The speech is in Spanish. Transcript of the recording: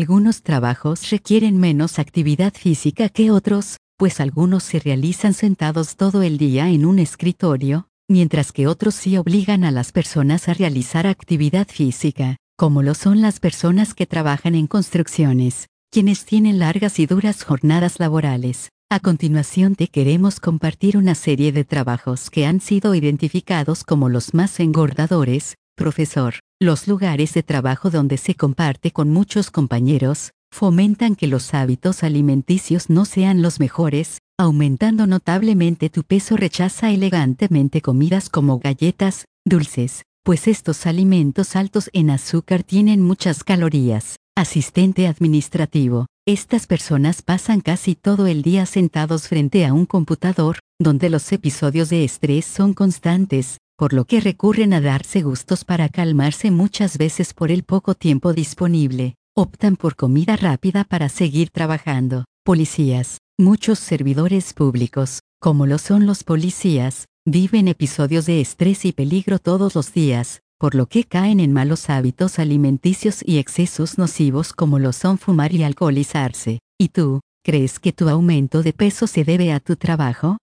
Algunos trabajos requieren menos actividad física que otros, pues algunos se realizan sentados todo el día en un escritorio, mientras que otros sí obligan a las personas a realizar actividad física, como lo son las personas que trabajan en construcciones, quienes tienen largas y duras jornadas laborales. A continuación te queremos compartir una serie de trabajos que han sido identificados como los más engordadores. Profesor, los lugares de trabajo donde se comparte con muchos compañeros, fomentan que los hábitos alimenticios no sean los mejores, aumentando notablemente tu peso. Rechaza elegantemente comidas como galletas, dulces, pues estos alimentos altos en azúcar tienen muchas calorías. Asistente administrativo. Estas personas pasan casi todo el día sentados frente a un computador, donde los episodios de estrés son constantes, por lo que recurren a darse gustos para calmarse muchas veces por el poco tiempo disponible. Optan por comida rápida para seguir trabajando. Policías. Muchos servidores públicos, como lo son los policías, viven episodios de estrés y peligro todos los días, por lo que caen en malos hábitos alimenticios y excesos nocivos como lo son fumar y alcoholizarse. ¿Y tú, crees que tu aumento de peso se debe a tu trabajo?